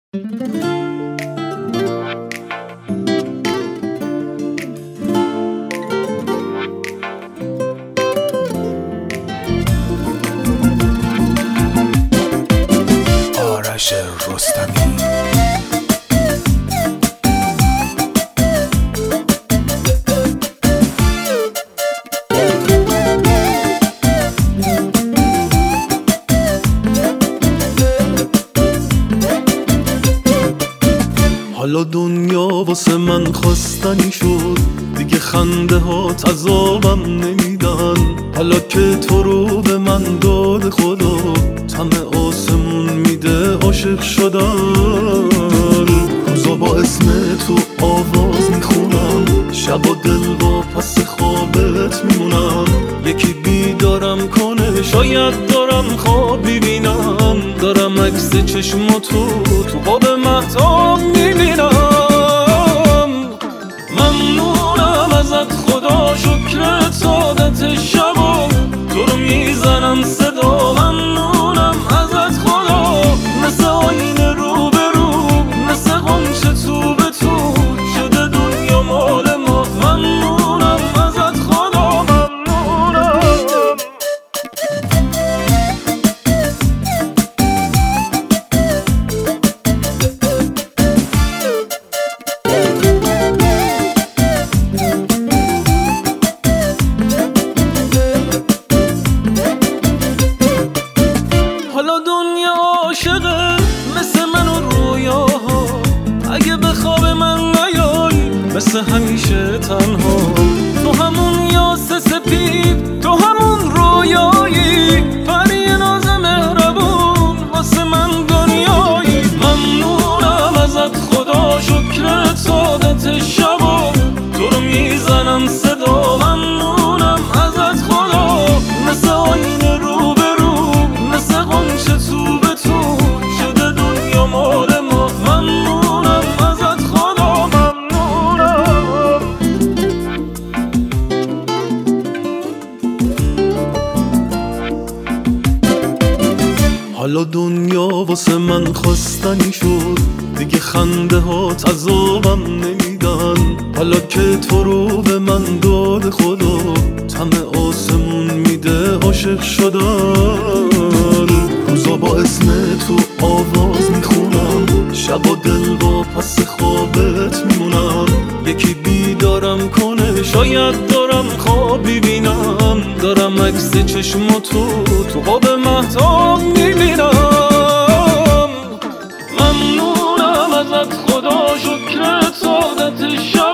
آرش رستمی. حالا دنیا واسه من خواستنی شد، دیگه خنده هات عذابم نمیدن. حالا که تو رو به من داد خدا، طمع آسمون میده عاشق شدن. روزا با اسم تو آواز میخونم، شب و دل با پس خوابت میمونم. یکی بیدارم کنه، شاید دارم خواب میبینم. دارم عکس چشماتو تو قاب مهتاب میبینم. ممنونم ازت خدا، شکرت عادت شبا تو رو میزنم صدا. ممنونم ازت خدا، مثل آینه رو به رو، مثل غنچه تو به تو شده دنیا مال ما. ممنونم ازت خدا، ممنونم. حالا دنیا عاشقه مثل من و رویاها، اگه به خواب من نیای مثل همیشه تنها. تو همون یاس سپید، تو همون رویایی، پری ناز مهربون واسه من دنیایی. ممنونم ازت خدا، شکرت عادت شبا تو رو میزنم صدا. ممنونم ازت خدا، مثل آینه رو به رو، مثل غنچه تو به تو شده دنیا مال ما. ممنونم ازت خدا، ممنونم. حالا دنیا واسه من خواستنی شد، دیگه خنده هات عذابم نمیدن. حالا که تو رو به من داد خدا، طمع آسمون میده عاشق شدن. روزا با اسم تو آواز میخونم، شب و دل با پس خوابت میمونم. یکی بیدارم کنه، شاید دارم خواب میبینم. دارم عکس چشماتو تو قاب مهتاب میبینم. ممنونم ازت خدا، شکرت عادت شب